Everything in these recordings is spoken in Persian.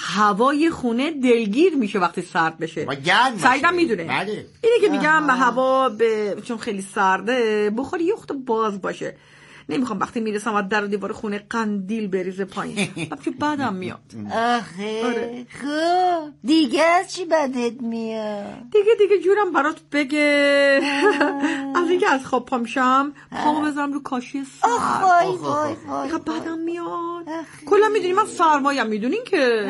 هوای خونه دلگیر میشه وقتی سرد بشه و گرم باشه. سعیدم میدونه. بله. اینه که میگم هوا چون خیلی سرده بخوری یه خود باز باشه. نمیخوام وقتی میرسم از در و دیوار خونه قندیل بریزه پایین. بچه بدم میاد. آخه خب دیگه از چی بدت میاد؟ دیگه جورم برات بگه از اینکه از خواب پا میشم پامو بذارم رو کاشی سرد. وای بدم میاد. کلا میدونی من سرمایم میدونین که.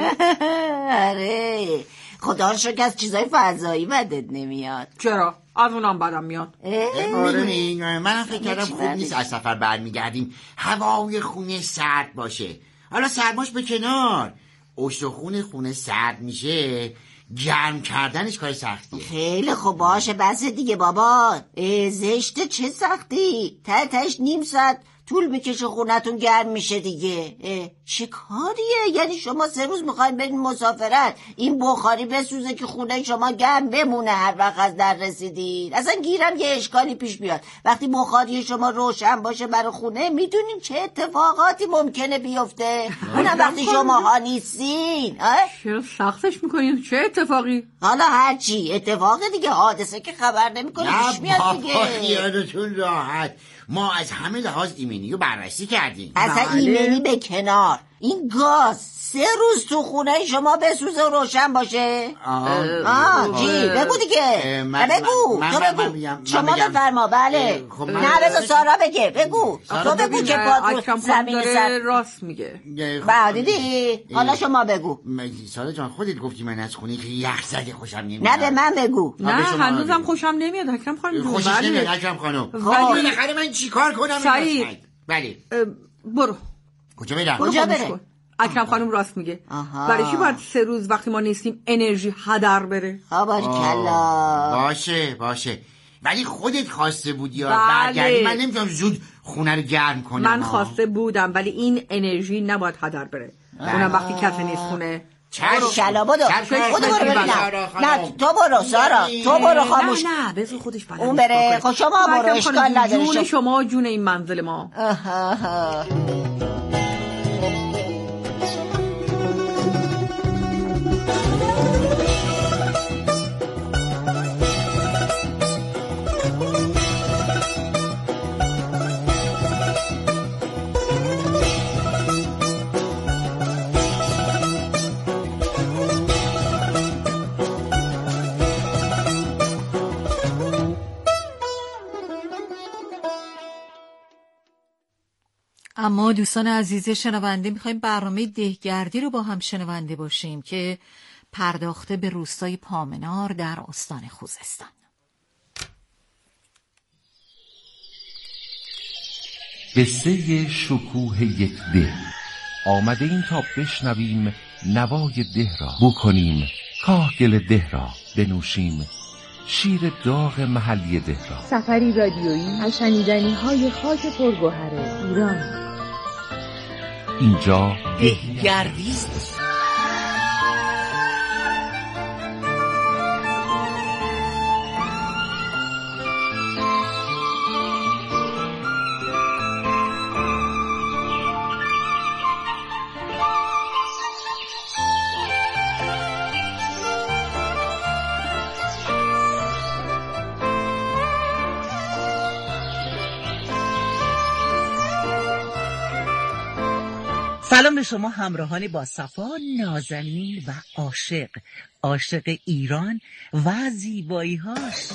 آره خدا رو شکر از چیزای فضایی بدت نمیاد. چرا؟ از اونم بدم میاد. میدونین من فکر کردم خوب نیست از سفر برمیگردیم هوای خونه سرد باشه. حالا سرماش به کنار، استخون خونه سرد میشه، گرم کردنش کار سختیه. خیلی خوب باشه بس دیگه بابا. زشته چه سختی؟ تهش نیم ساعت طول میکشه خونتون گرم میشه دیگه. چه کاریه؟ یعنی شما 3 روز میخواین برین مسافرت این بخاری بسوزه که خونه شما گرم بمونه هر وقت از در رسیدین؟ اصلا گیرم یه اشکالی پیش بیاد وقتی بخاری شما روشن باشه برای خونه. میدونین چه اتفاقاتی ممکنه بیفته؟ اونم وقتی شما ها نیستین. چرا سختش میکنین؟ چه اتفاقی؟ حالا هرچی اتفاق دیگه، حادثه که خبر نمیکنه پیش میاد دیگه. خیالتون راحت، ما از همه لحاظ ایمنی رو بررسی کردیم. اصلا ایمنی به کنار، این گاز 3 روز تو خونه شما بسوزه و روشن باشه. چی؟ بگو دیگه. بگو تو بگو. شما بفرما. بله نه بذار سارا بگه. بگو تو بگو که پاتون زمین سر راست میگه. دیدی؟ حالا شما بگو. سارا جان خودت گفتی من از خونه که یخ زده خوشم نمیاد. نه به من بگو. نه هنوزم خوشم نمیاد اکرم خانم. خوشش نمیاد اکرم خانم. بالاخره من چیکار کنم؟ سعید بله برو. کجا برم؟ کجا بره؟ اکرم خانم راست میگه. برای چی باید 3 روز وقتی ما نیستیم انرژی هدر بره؟ باریکلا. باشه ولی خودت خواسته بودی یا برگردی. من نمیتونم زود خونه رو گرم کنم. من خواسته بودم ولی این انرژی نباید هدر بره. اونم وقتی کسی نیست خونه. کلا برو ببینم. نه تو برو سارا، تو برو خاموش. نه بذار خودش بلد اون بره. خب شما برو اشکال نداره. جون شما جون این منزل ما. اما دوستان عزیز شنونده میخوایم برنامه دهگردی رو با هم شنونده باشیم که پرداخته به روستای پامنار در استان خوزستان. قصه شکوه یک ده. آمده این تا بشنویم نوای ده را، بکنیم کاهگل ده را، بنوشیم شیر داغ محلی ده را. سفری رادیویی از شنیدنی‌های خاک پرگوهر ایران. اینجا دهگردی است. سلام به شما همراهان با صفا، نازنین و عاشق ایران و زیبایی‌هاش.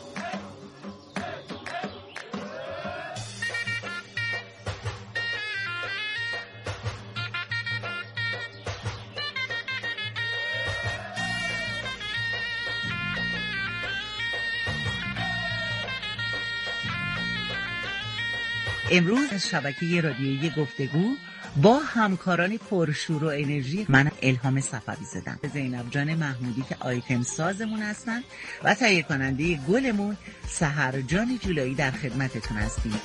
امروز از شبکه رادیویی گفتگو با همکاران پرشور و انرژی من الهام صفوی زدم، زینب جان محمودی که آیتم سازمون هستن و تهیه کننده گلمون سحر جان جولایی در خدمتتون هستیم.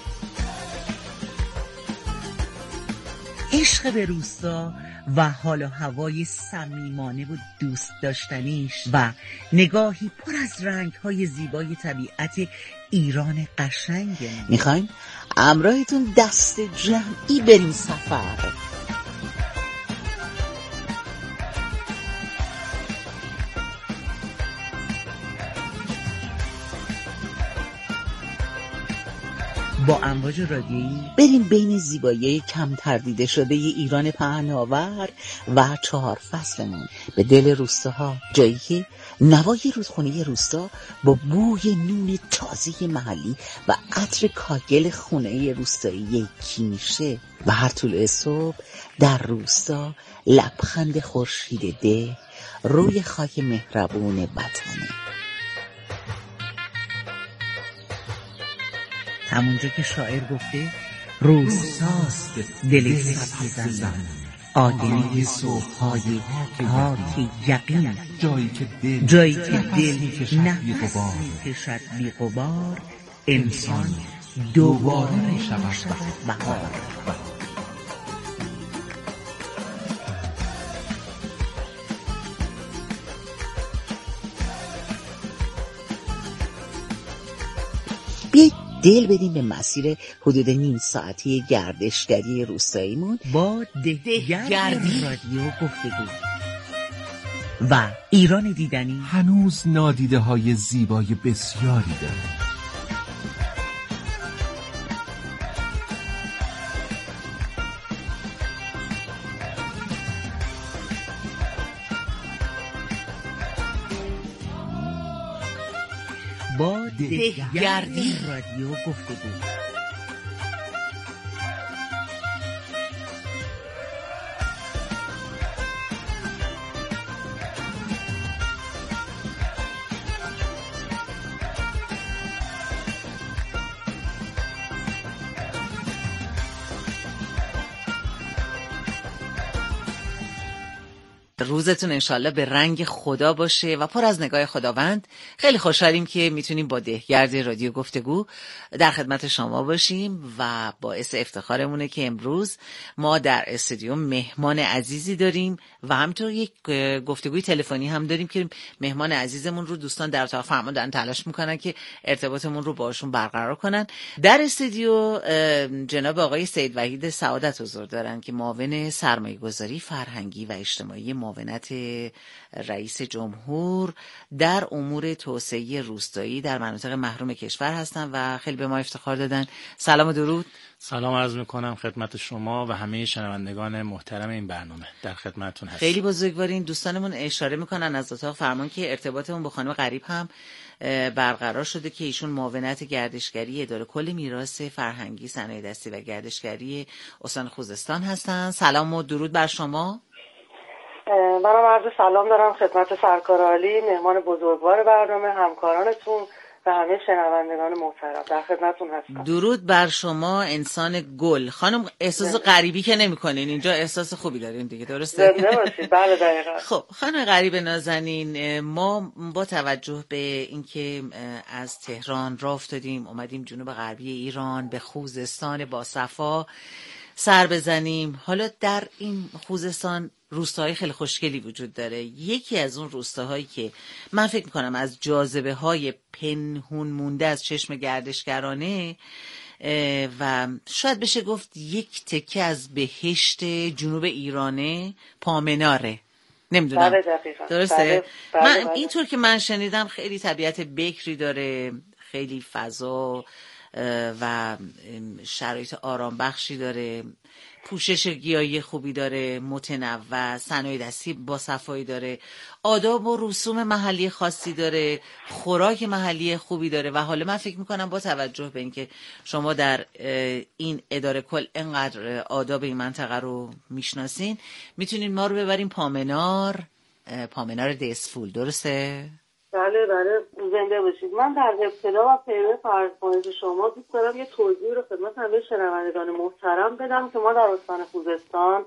عشق به روستا و حال و هوای صمیمانه و دوست داشتنیش و نگاهی پر از رنگ‌های زیبای طبیعت ایران قشنگه. میخوایم همراهتون دست جمعی بریم سفر. با امواج رادیویی بریم بین زیبایی کمتر دیده شده ایران پهناور و 4 فصلمون به دل روستاها، جایی که نوای رودخونه روستا با بوی نون تازه محلی و عطر کاگل خونه روستایی کیمیشه و هر طلوع صبح در روستا لبخند خورشید ده روی خاک مهربون وطنه. همونجا که شاعر گفته روستاست دل سبز زمین، آدمی صبح‌های پاک یقین، جایی که دل نفس می‌کشد بی غبار، انسان دوباره می‌شود بهار. بیایید دل بدیم به مسیر حدود نیم ساعتی گردشگری روستاییمون با دهگردی رادیو گفتگو و ایران دیدنی. هنوز نادیده های زیبای بسیاری داره. با دهگردی رادیو گفتگو. روزتون انشالله به رنگ خدا باشه و پر از نگاه خداوند. خیلی خوشحالیم که میتونیم با دهگرد رادیو گفتگو در خدمت شما باشیم و باعث افتخارمونه که امروز ما در استودیو مهمان عزیزی داریم و همینطور یک گفتگوی تلفنی هم داریم که مهمان عزیزمون رو دوستان در اتاق فرمان دارن تلاش میکنن که ارتباطمون رو باشون برقرار کنن. در استودیو جناب آقای سید وحید سعادت حضور دارن که معاون سرمایه‌گذاری فرهنگی و اجتماعی معاونت رئیس جمهور در امور توسعه روستایی در مناطق محروم کشور هستن و خیلی به ما افتخار دادن. سلام و درود. سلام عرض میکنم خدمت شما و همه شنوندگان محترم این برنامه. در خدمتتون هستم. خیلی بزرگوارین. دوستانمون اشاره میکنن از اتاق فرمان که ارتباطمون با خانم غریب هم برقرار شده که ایشون معاونت گردشگری اداره کل میراث فرهنگی، صنایع دستی و گردشگری استان خوزستان هستن. سلام و درود بر شما. منم عرض سلام دارم خدمت سرکار عالی، مهمان بزرگوار برنامه، همکارانتون و همه شنوندگان محترم. در خدمتتون هستم. درود بر شما انسان گل. خانم احساس غریبی که نمی‌کنین، اینجا احساس خوبی دارین دیگه، درسته؟ زنده باشید. بله دقیقاً. خب خانم غریب نازنین، ما با توجه به اینکه از تهران راه افتادیم اومدیم جنوب غربی ایران به خوزستان با صفا سر بزنیم. حالا در این خوزستان روستاهای خیلی خوشگلی وجود داره. یکی از اون روستاهایی که من فکر میکنم از جاذبه های پنهون مونده از چشم گردشگرانه و شاید بشه گفت یک تکه از بهشت جنوب ایرانه، پامناره. نمیدونم بله دقیقا. درسته؟ بله. من اینطور که من شنیدم خیلی طبیعت بکری داره، خیلی فضا و شرایط آرام بخشی داره، پوشش گیاهی خوبی داره، متنوع، صنایع دستی با صفایی داره، آداب و رسوم محلی خاصی داره، خوراک محلی خوبی داره و حالا من فکر میکنم با توجه به اینکه شما در این اداره کل انقدر آداب این منطقه رو میشناسین، میتونین ما رو ببرین پامنار دسفول، درسته؟ بله زنده باشید. من در ابتدا و پیرو فرمایش شما دوست دارم یه توضیح رو خدمت همه شنوندگان محترم بدم که ما در استان خوزستان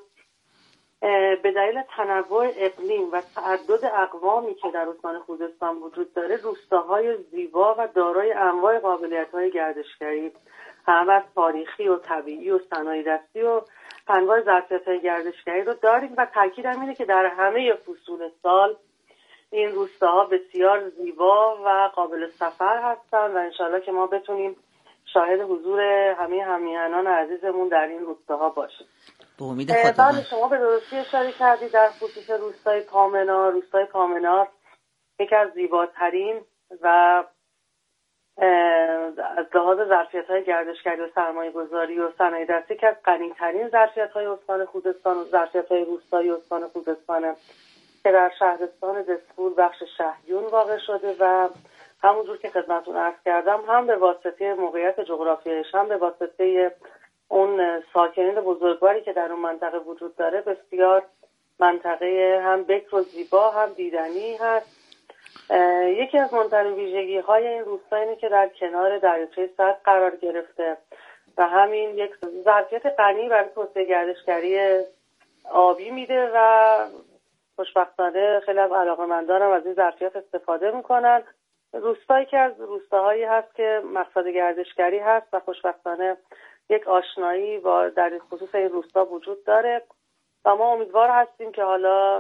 به دلیل تنوع اقلیم و تعدد اقوامی که در استان خوزستان وجود داره، روستاهای زیبا و دارای انواع قابلیت‌های گردشگری، هم از تاریخی و طبیعی و صنایع دستی و انواع ظرفیت‌های گردشگری رو داریم و تاکیدم اینه که در همه فصول سال این روستاها بسیار زیبا و قابل سفر هستن و انشالله که ما بتونیم شاهد حضور همه همیهنان عزیزمون در این روستاها باشیم. به امید خدا. بله، شما به درستی اشاره کردید در خصوص روستای پامنار. روستای پامنار یکی از زیباترین و از لحاظ ظرفیت‌های گردشگری و سرمایه‌گذاری و صنایع دستی که از غنی‌ترین ظرفیت‌های استان خوزستان و ظرفیت‌های روستایی استان خوزستان که در شهرستان دسفول بخش شهیون واقع شده و همونجور که خدمتتون عرض کردم هم به واسطه موقعیت جغرافیایش هم به واسطه اون ساکنین بزرگواری که در اون منطقه وجود داره بسیار منطقه هم بکر و زیبا هم دیدنی هست. یکی از مهمترین ویژگی‌های این روستا اینه که در کنار دریاچه سرخ قرار گرفته و همین یک ظرفیت غنی برای توسعه گردشگری آبی میده و خوشبختانه خیلی از علاقه‌مندان هم از این ظرفیت استفاده میکنن. روستایی که از روستاهایی هست که مقصد گردشگری هست و خوشبختانه یک آشنایی با در این خصوص این روستا وجود داره و ما امیدوار هستیم که حالا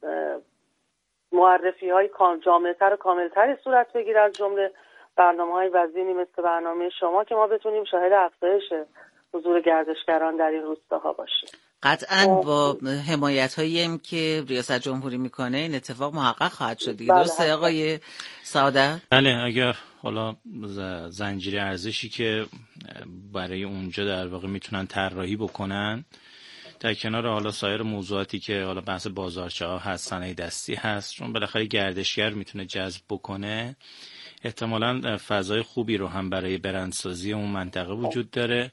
معرفی‌های جامع‌تر و کاملتری صورت بگیره از جمله برنامه‌های وزینی مثل برنامه شما که ما بتونیم شاهد افزایش حضور گردشگران در این روستاها باشیم. قطعاً با حمایت‌هایی که ریاست جمهوری میکنه این اتفاق محقق خواهد شد دیگه. درسته آقای سعادت؟ بله، اگر حالا زنجیره ارزشی که برای اونجا در واقع میتونن طراحی بکنن در کنار حالا سایر موضوعاتی که حالا بحث بازارچه‌ها هست، صنایع دستی هست، چون بالاخره گردشگر میتونه جذب بکنه، احتمالاً فضای خوبی رو هم برای برندسازی اون منطقه وجود داره.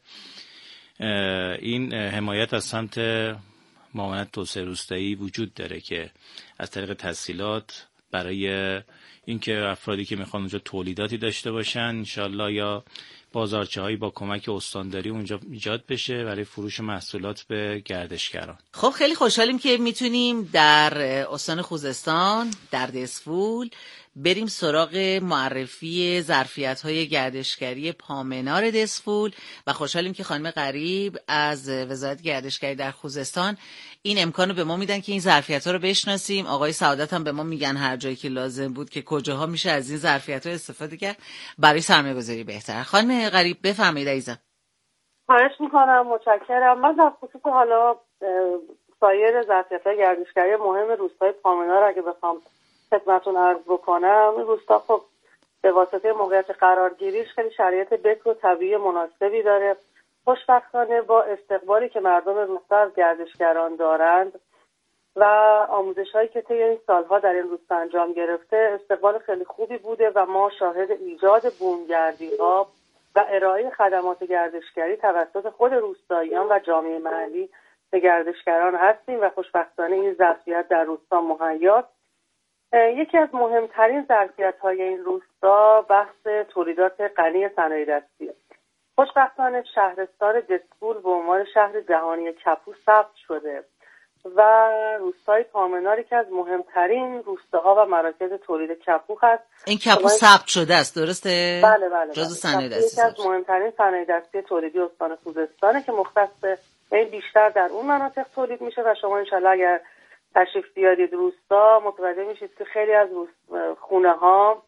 این حمایت از سمت معاونت توسعه روستایی وجود داره که از طریق تسهیلات برای اینکه افرادی که میخوان اونجا تولیداتی داشته باشن انشالله یا بازارچه‌هایی با کمک استانداری اونجا ایجاد بشه برای فروش محصولات به گردشگران. خب خیلی خوشحالیم که میتونیم در استان خوزستان در دسفول بریم سراغ معرفی ظرفیت‌های گردشگری پامنار دسفول و خوشحالیم که خانم غریب از وزارت گردشگری در خوزستان این امکانو به ما میدن که این ظرفیت‌ها رو بشناسیم. آقای سعادت هم به ما میگن هر جایی که لازم بود که کجاها میشه از این ظرفیت‌ها استفاده کرد برای سرمایه‌گذاری بهتر. خانم غریب بفرمایید عزیزم. خواهش میکنم، متشکرم. من در خصوص حالا سایر ظرفیت‌های گردشگری مهم روستای پامنار اگه بخوام خدمتتون عرض بکنم، این روستا خب به واسطه موقعیت قرارگیریش خیلی شرایط بکر و طبیعی مناسبی داره. خوشبختانه با استقبالی که مردم روستا از گردشگران دارند و آموزش‌هایی که طی این سالها در این روستا انجام گرفته استقبال خیلی خوبی بوده و ما شاهد ایجاد بومگردی‌ها و ارائه خدمات گردشگری توسط خود روستاییان و جامعه محلی به گردشگران هستیم و خوشبختانه این ظرفیت در روستا مهیاست. یکی از مهمترین ظرفیت‌های این روستا بحث تولیدات غنی صنایع دستی است. خوشبختانه شهرستان دسفول به عنوان شهر جهانی کپو ثبت شده و روستای پامنار که از مهمترین روستاها و مراکز تولید کپو هست. این کپو ثبت شده است، درسته؟ بله. جزو صنایع دستی. یکی از مهمترین صنایع دستی تولیدی استان خوزستانه که مختص به این بیشتر در اون مناطق تولید میشه و شما انشالله اگر تشریف بیارید روستا متوجه میشید که خیلی از خونه ها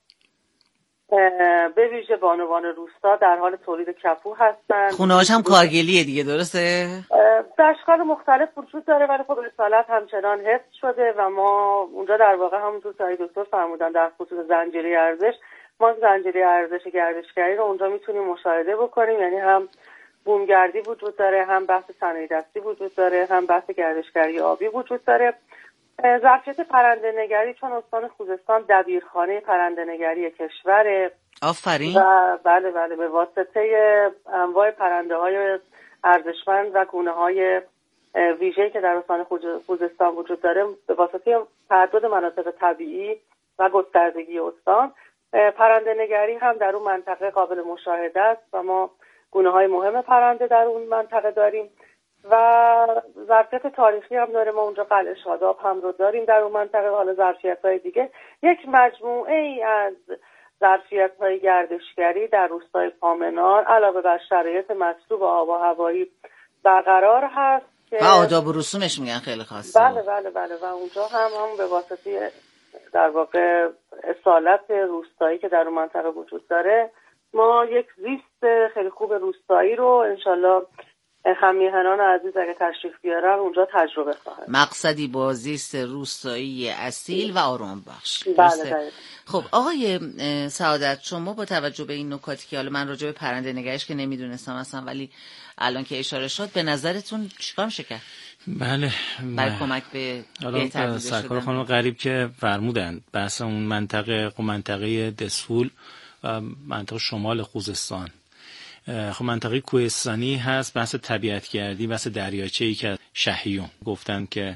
به ویژه بانوان روستا در حال تولید کپو هستن. خونه هاش هم کارگلیه دیگه، درسته؟ در اشکال مختلف وجود داره ولی خب اصالت همچنان حفظ شده و ما اونجا در واقع همونطور که دکتر فرمودن در خصوص زنجیره ارزش، ما زنجیره ارزش گردشگری رو اونجا میتونیم مشاهده بکنیم، یعنی هم بومگردی وجود داره، هم بحث صنایع دستی وجود داره، هم بحث گردشگری آبی وجود داره. ظرفیت پرنده نگری چون استان خوزستان دبیرخانه پرنده نگری کشوره. آفرین. و بله به واسطه انواع پرنده های ارزشمند و گونه های ویژه‌ای که در استان خوزستان وجود داره به واسطه تعدد مناطق طبیعی و گستردگی استان، پرنده نگری هم در اون منطقه قابل مشاهده است و ما گونه های مهم پرنده در اون منطقه داریم و ظرفیت تاریخی هم داره. ما اونجا قلعه شاداب هم رو داریم در اون منطقه. حالا ظرفیت‌های دیگه یک مجموعه ای از ظرفیت‌های گردشگری در روستای پامنار علاوه بر شرایط مطلوب آب و هوایی برقرار هست و آداب و رسومش میگن خیلی خاصه. بله و اونجا هم به واسطه در واقع اصالت روستایی که در اون منطقه وجود داره ما یک زیست خیلی خوب روستایی رو انشالله خمیهنان عزیز اگه تشریف بیارن اونجا تجربه خواهد. مقصدی با زیست روستایی اصیل و آرام بخش. بله. خب آقای سعادت، شما با توجه به این نکاتی که حالا من راجع به پرنده نگهش که نمیدونستم اصلا، ولی الان که اشاره شد، به نظرتون چیکار میشه کرد؟ بله، برای کمک به بهتر دیده شدن. سرکار خانم غریب که فرمودن بحث اون منطقه دسفول و منطقه شمال خوزستان، خب منطقه کوهستانی هست، بحث طبیعتگردی، بحث دریاچه‌ای که شهیون گفتن که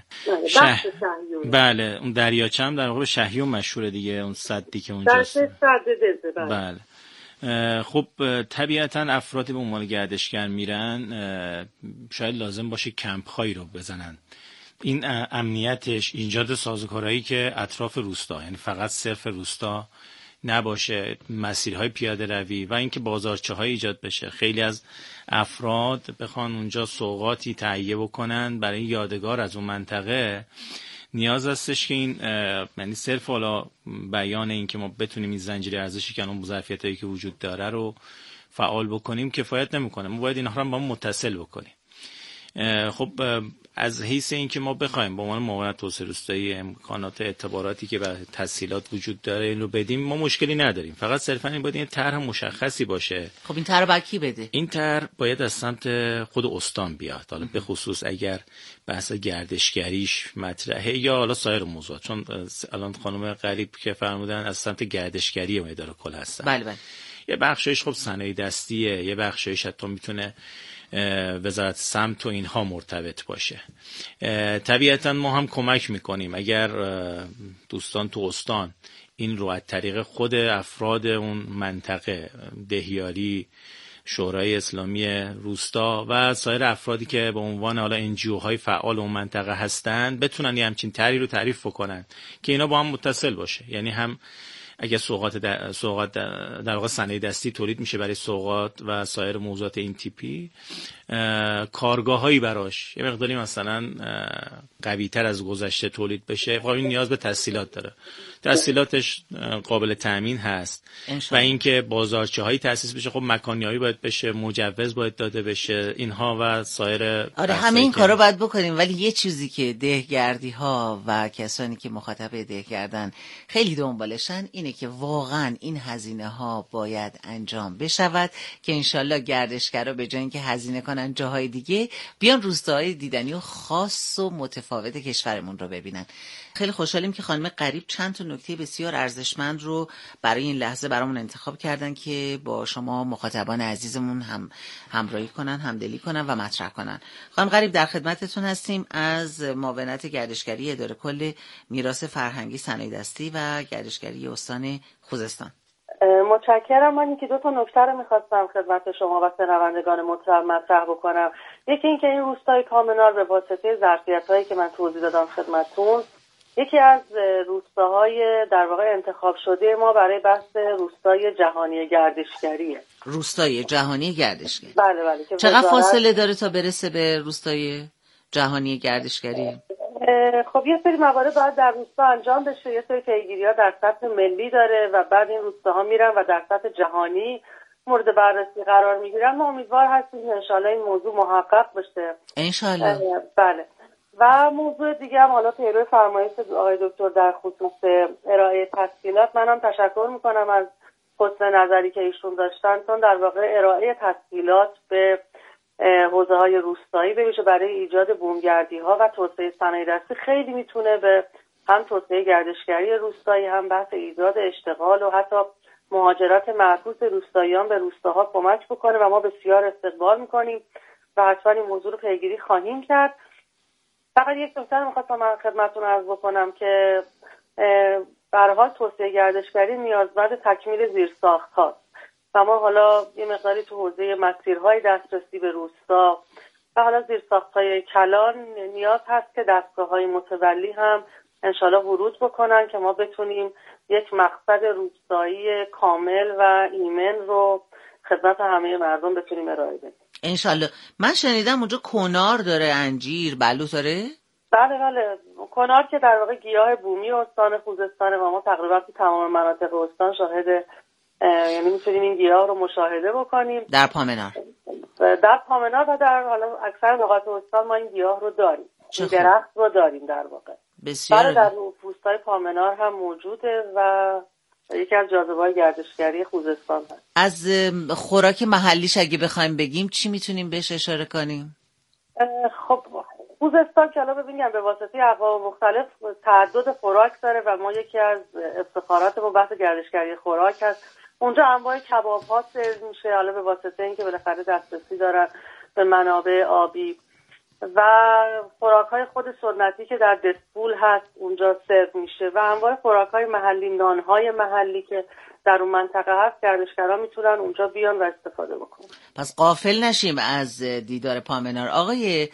بله اون دریاچه هم در واقع شهیون مشهوره دیگه، اون سدی که اونجاست. بله. خب طبیعتا افرادی به عنوان گردشگر میرن شاید لازم باشه کمپ هایی رو بزنن. این امنیتش ایجاد سازوکارهایی که اطراف روستا، یعنی فقط صرف روستا نباشه، مسیرهای پیاده روی و اینکه بازارچه های ایجاد بشه. خیلی از افراد بخوان اونجا سوغاتی تهیه بکنن برای یادگار از اون منطقه، نیاز هستش که این یعنی صرف حالا بیان این که ما بتونیم این زنجیره ارزشی که اون ظرفیتایی که وجود داره رو فعال بکنیم کفایت نمیکنه. ما باید اینها رو با هم متصل بکنیم. خب از حیث این که ما بخوایم به عنوان معاونت توسعه روستایی امکانات اعتباراتی که برای تسهیلات وجود داره این رو بدیم، ما مشکلی نداریم. فقط صرفا این باید این طرح مشخصی باشه. خب این طرح باید کی بده؟ این طرح باید از سمت خود استان بیاد، حالا به خصوص اگر بحث گردشگریش مطرحه یا حالا سایر موضوعات، چون الان خانم غریب که فرمودن از سمت گردشگری اداره کل هستن. بله. یه بخشش خب صنایع دستیه، یه بخشش حتی میتونه وزارت سمت و اینها مرتبط باشه. طبیعتا ما هم کمک میکنیم اگر دوستان تو استان این رو از طریق خود افراد اون منطقه، دهیاری، شورای اسلامی روستا و سایر افرادی که به عنوان حالا انجیو های فعال اون منطقه هستند بتونن یه همچین طرحی رو تعریف بکنن که اینا با هم متصل باشه. یعنی هم اگه سوغات در واقع صنایع دستی تولید میشه برای سوغات و سایر موضوعات این تیپی، کارگاه‌هایی براش یه مقداری مثلا قوی‌تر از گذشته تولید بشه. خب این نیاز به تسهیلات داره، تسهیلاتش قابل تأمین هست و اینکه بازارچه‌هایی تأسیس بشه، خب مکانیایی باید بشه، مجوز باید داده بشه، اینها و سایر. آره همه این کارا باید بکنیم، ولی یه چیزی که دهگردی‌ها و کسانی که مخاطب دهگردن خیلی دنبالشن اینه که واقعا این هزینه‌ها باید انجام بشود که انشالله گردشگرا به جای اینکه هزینه کنن جاهای دیگه بیان روستاهای دیدنی و خاص و متفاوت کشورمون رو ببینن. خیلی خوشحالیم که خانم غریب چند تا نکته بسیار ارزشمند رو برای این لحظه برامون انتخاب کردن که با شما مخاطبان عزیزمون هم همراهی کنن، همدلی کنن و مطرح کنن. خانم غریب در خدمتتون هستیم از معاونت گردشگری اداره کل میراث فرهنگی صنایع دستی و گردشگری استان خوزستان. متشکرم. من یکی دو تا نکته رو می‌خواستم خدمت شما و شنوندگان محترم مطرح بکنم. یکی اینکه این روستای کامنار به واسطه ظرفیت‌هایی که من توضیح دادم خدمتتون، یکی از روستاهای در واقع انتخاب شده ما برای بحث روستای جهانی گردشگریه. روستای جهانی گردشگری. بله. چقدر فاصله داره تا برسه به روستای جهانی گردشگری؟ خب یه سری موارد باید در روستا انجام بشه، یه سری پیگیری‌ها در سطح ملی داره و بعد این روستاها میرن و در سطح جهانی مورد بررسی قرار میگیرن. ما امیدوار هستیم که انشالله این موضوع محقق بشه. انشالله. بله. و موضوع دیگه هم حالا پیرو فرمایش آقای دکتر در خصوص ارائه تسهیلات، منم تشکر میکنم از حسن نظری که ایشون داشتن، چون در واقع ارائه تسهیلات به حوزه های روستایی بمیشه برای ایجاد بومگردی ها و توسعه صنایع دستی خیلی میتونه به هم توسعه گردشگری روستایی، هم بحث ایجاد اشتغال و حتی مهاجرت معکوس روستاییان به روستاها کمک بکنه و ما بسیار استقبال میکنیم و حتما این موضوع رو پیگیری خواهیم کرد. فقط یک نکته رو می‌خواستم من خدمتتون عرض بکنم که به هر حال توسعه گردشگری نیازمند تکمیل زیرساخت هاست و ما حالا یه مقداری تو حوزه مسیرهای دسترسی به روستا و حالا زیرساخت‌های کلان نیاز هست که دستگاه‌های متولی هم انشالله ورود بکنن که ما بتونیم یک مقصد روستایی کامل و ایمن رو خدمت همه مردم بتونیم ارائه بدیم. انشالله. من شنیدم اونجا کنار داره، انجیر، بلوط داره؟ بله. کنار که در واقع گیاه بومی استان خوزستان و ما تقریبا تو تمام مناطق استان شاهد یعنی میتونیم این گیاه رو مشاهده بکنیم در پامنار و در حالا اکثر نقاط استان ما این گیاه رو داریم، این درخت رو داریم در واقع. بسیار در روستای پامنار هم موجوده و یکی از جاذبه‌های گردشگری خوزستان هست. از خوراک محلیش اگه بخوایم بگیم چی میتونیم بهش اشاره کنیم؟ خب خوزستان که الان ببینیم به واسطه اقوام مختلف تعدد خوراک داره و ما یکی از افتخاراتمون بحث گردشگری خوراک هست. اونجا انواع کباب ها سرو میشه، حالا به واسطه اینکه بالاخره دسترسی دارن به منابع آبی و خوراک های خود سنتی که در دسپول هست اونجا سرو میشه و انواع خوراک های محلی، نان های محلی که در اون منطقه هست گردشگران میتونن اونجا بیان و استفاده بکنن. پس غافل نشیم از دیدار پامنار. آقای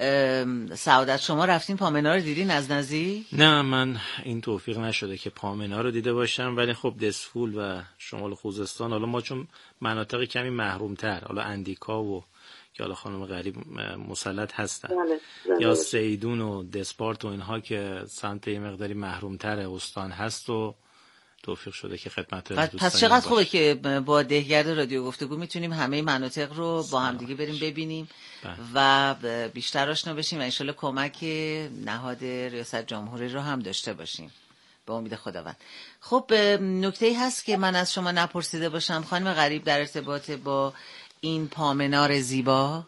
سعادت شما رفتین پامنار رو دیدین از نزدیک؟ نه من این توفیق نشده که پامنار رو دیده باشم، ولی خب دسفول و شمال خوزستان، حالا ما چون مناطق کمی محرومتر، حالا اندیکا و که حالا خانم غریب مسلط هستن یا سیدون و دسپارت و اینها که سمت یه مقداری محرومتر استان هست و توفیق شده که خدمت دوستان. پس چقدر خوبه که با دهگرد رادیو گفتگو میتونیم همه مناطق رو با هم دیگه بریم ببینیم و بیشتر آشنا بشیم و انشالله کمک نهاد ریاست جمهوری رو هم داشته باشیم به امید خداوند. خب نکته‌ای هست که من از شما نپرسیده باشم خانم غریب در ارتباط با این پامنار زیبا؟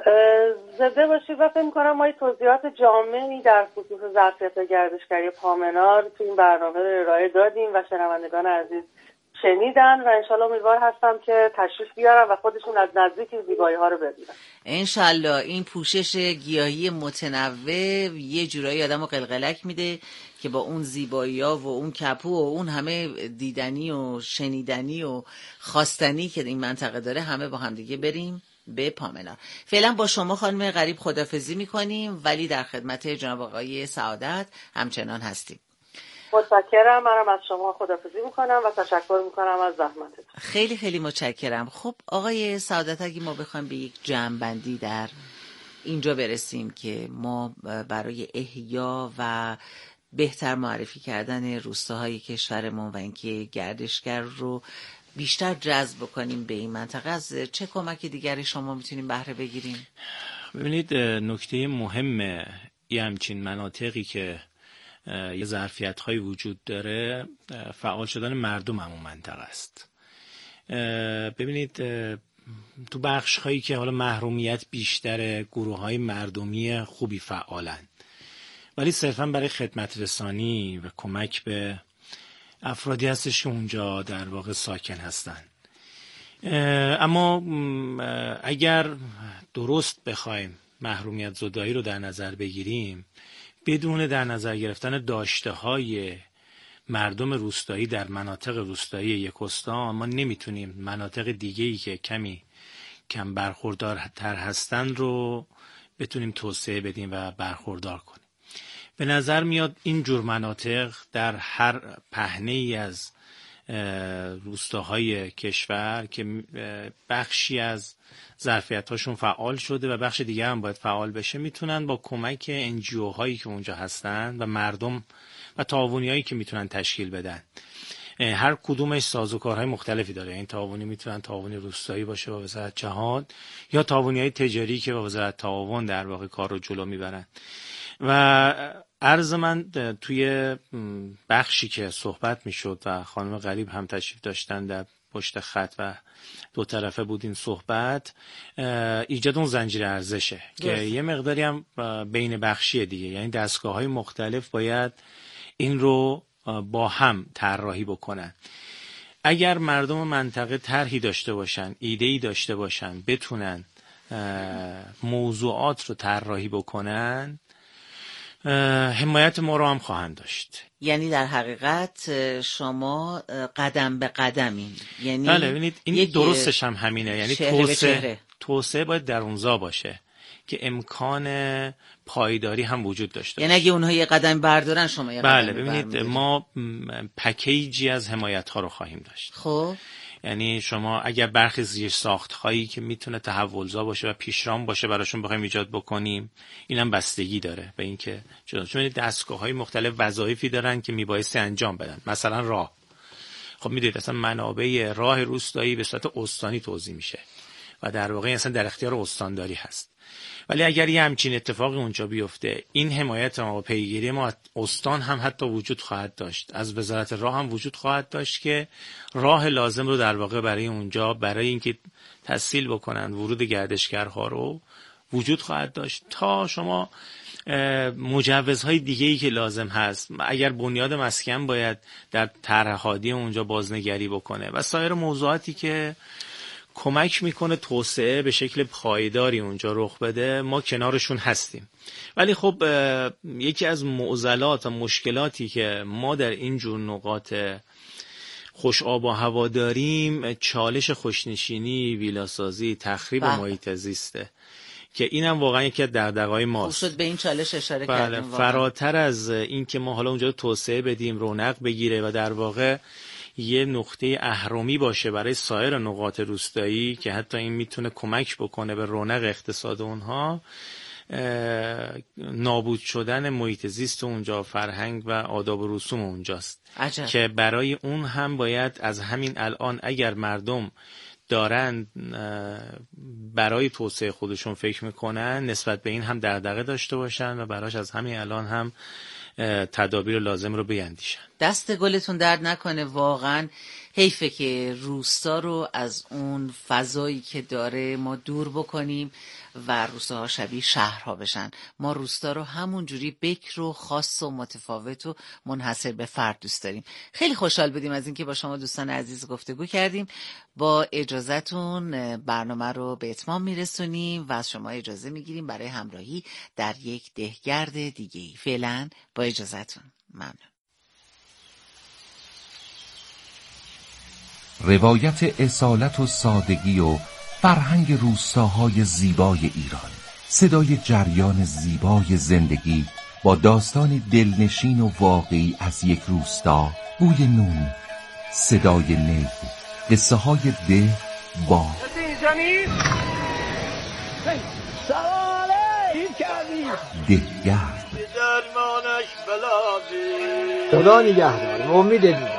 زنده باشید و فکر می‌کنم ما توضیحات جامعی در خصوص ظرفیت گردشگری پامنار تو این برنامه رو ارائه دادیم و شنوندگان عزیز شنیدن و انشالله امیدوار هستم که تشریف بیارن و خودشون از نزدیک این زیبایی ها رو ببینن. انشالله این پوشش گیاهی متنوع یه جورایی آدمو قلقلک میده که با اون زیبایی ها و اون کپو و اون همه دیدنی و شنیدنی و خواستنی که این منطقه داره همه با هم دیگه بریم به پامنار. فعلا با شما خانم غریب خداحافظی میکنیم ولی در خدمت جناب آقای سعادت همچنان هستیم. متشکرم. منم از شما خداحافظی میکنم و تشکر میکنم از زحمتتون. خیلی خیلی متشکرم. خب آقای سعادت اگه ما بخوایم به یک جمع‌بندی در اینجا برسیم که ما برای احیا و بهتر معرفی کردن روستاهای کشورمون و اینکه گردشگر رو بیشتر جذب کنیم به این منطقه از چه کمک دیگری شما میتونیم بهره بگیریم؟ ببینید نکته مهم یه همچین مناطقی که یه ظرفیت‌های وجود داره فعال شدن مردم همون منطقه است. ببینید تو بخش‌هایی که حالا محرومیت بیشتر گروه‌های مردمی خوبی فعالن ولی صرفاً برای خدمت رسانی و کمک به افرادی هستش که اونجا در واقع ساکن هستن. اما اگر درست بخوایم محرومیت زدایی رو در نظر بگیریم بدون در نظر گرفتن داشته‌های مردم روستایی در مناطق روستایی یک استان ما نمیتونیم مناطق دیگه‌ای که کمی کم برخوردارتر هستن رو بتونیم توسعه بدیم و برخوردار کنیم. به نظر میاد این جور مناطق در هر پهنه‌ای از روستاهای کشور که بخشی از ظرفیت‌هاشون فعال شده و بخش دیگه هم باید فعال بشه میتونن با کمک انجیو هایی که اونجا هستن و مردم و تعاونی هایی که میتونن تشکیل بدن. هر کدومش سازوکارهای مختلفی داره. این تعاونی میتونن تعاونی روستایی باشه با وزارت جهاد یا تعاونی‌های تجاری که با وزارت تعاون در واقع کار رو جلو میبرن. و عرض من توی بخشی که صحبت میشد و خانم غریب هم تشریف داشتن در پشت خط و دو طرفه بود این صحبت، ایجاد اون زنجیره ارزشه که یه مقداری هم بین بخشیه دیگه، یعنی دستگاه‌های مختلف باید این رو با هم طراحی بکنن. اگر مردم منطقه طرحی داشته باشن، ایده‌ای داشته باشن، بتونن موضوعات رو طراحی بکنن، حمایت ما رو هم خواهند داشت. یعنی در حقیقت شما قدم به قدمین، یعنی بله ببینید این درستش هم همینه، یعنی توسعه باید درونزا باشه که امکان پایداری هم وجود داشته باشه. یعنی اگه اونها یه قدم بردارن شما یه بله ببینید ما پکیجی از حمایت ها رو خواهیم داشت. خب یعنی شما اگر برخی زیر ساخت هایی که میتونه تحولزا باشه و پیشرام باشه براشون بخوایم ایجاد بکنیم، اینم بستگی داره به اینکه چون دستگاه های مختلف وظایفی دارن که میبایستی انجام بدن. مثلا راه، خب میدونید اصلا منابع راه روستایی به صورت استانی توزیع میشه و در واقع اصلا در اختیار استانداری هست. ولی اگر یه همچین اتفاقی اونجا بیفته، این حمایت ما و پیگیری ما استان هم حتی وجود خواهد داشت، از وزارت راه هم وجود خواهد داشت که راه لازم رو در واقع برای اونجا، برای اینکه تسهیل بکنن ورود گردشگرها رو وجود خواهد داشت. تا شما مجوزهای دیگه‌ای که لازم هست، اگر بنیاد مسکن باید در طرح هادی اونجا بازنگری بکنه و سایر موضوعاتی که کمک میکنه توسعه به شکل پایداری اونجا رخ بده، ما کنارشون هستیم. ولی خب یکی از معضلات و مشکلاتی که ما در این جور نقاط خوش آب و هوا داریم، چالش خوشنشینی، ویلاسازی، تخریب محیط زیسته که اینم واقعا یکی از دغدغه‌های ماست. شد به این چالش اشاره کردیم. فراتر از این که ما حالا اونجا توسعه بدیم، رونق بگیره و در واقع یه نقطه اهرمی باشه برای سایر نقاط روستایی که حتی این میتونه کمک بکنه به رونق اقتصاد اونها، نابود شدن محیط زیست اونجا، فرهنگ و آداب و رسوم اونجاست. عجب. که برای اون هم باید از همین الان اگر مردم دارن برای توسعه خودشون فکر میکنن، نسبت به این هم دغدغه داشته باشن و براش از همین الان هم تدابیر لازم رو بیندیشن. دست گلتون درد نکنه. واقعا حیفه که روستا رو از اون فضایی که داره ما دور بکنیم و روستاها شبیه شهرها بشن. ما روستا رو همون جوری بکر و خاص و متفاوت و منحصر به فرد دوست داریم. خیلی خوشحال بودیم از اینکه با شما دوستان عزیز گفتگو کردیم. با اجازهتون برنامه رو به اتمام میرسونیم و از شما اجازه میگیریم برای همراهی در یک دهگرد دیگه‌ای. فعلا با اجازهتون. ممنون. روایت اصالت و سادگی و فرهنگ روستاهای زیبای ایران، صدای جریان زیبای زندگی با داستانی دلنشین و واقعی از یک روستا، بوی نون، صدای نی، قصه های ده با دهگرد. خدا نگهدار. امید دیدن.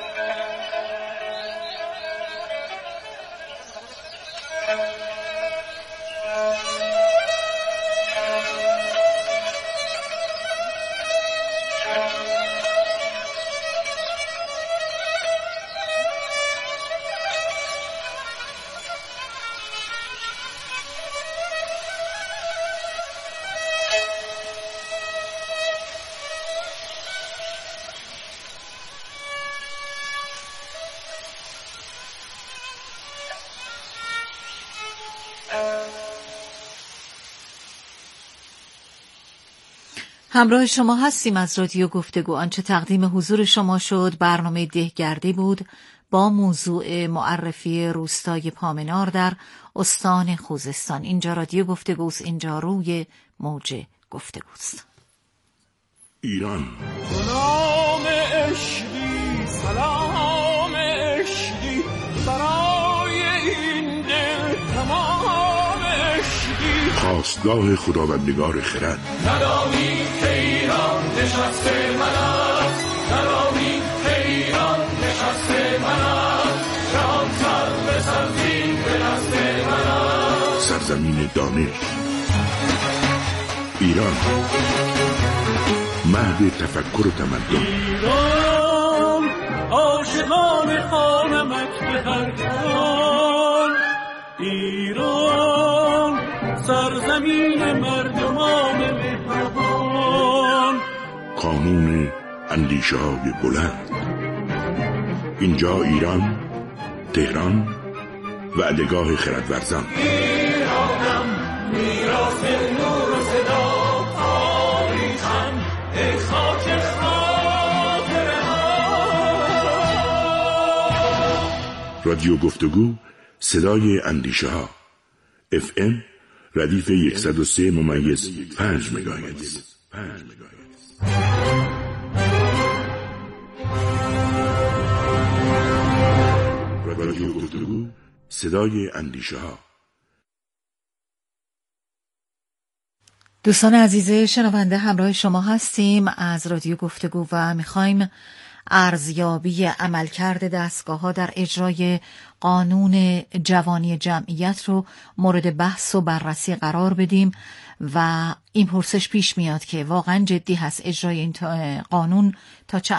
همراه شما هستیم از رادیو گفتگو. آنچه تقدیم حضور شما شد برنامه دهگردی بود با موضوع معرفی روستای پامنار در استان خوزستان. اینجا رادیو گفتگوست، اینجا روی موج گفتگوست. ایران سلام عشقی، سلام عشقی برای این دل تمام عشقی، خواستگاه خداوندگار خرد. ندانی که ایران نشسته من است، ندانی که ایران نشسته من است، جهان سر به سرزین به دست من است. سرزمین دانش ایران، مهد تفکر و تمدن. ایران عاشقان خوانمت به هر کان، ایران سرزمین مردمان مهربان. قانون اندیشه های بلند. اینجا ایران، تهران، وعدگاه خردورزان. ایرانم میراث نور و صدا، تاریخم ای خاک خاطره ها. رادیو گفتگو، صدای اندیشه ها. FM ردیف 103.5 مگاهرتز. رادیو گفتگو، صدای اندیشه ها. دوستان عزیز شنونده، همراه شما هستیم از رادیو گفتگو و میخوایم ارزیابی عملکرد دستگاه‌ها در اجرای قانون جوانی جمعیت رو مورد بحث و بررسی قرار بدیم و این پرسش پیش میاد که واقعا جدی هست اجرای این قانون تا چه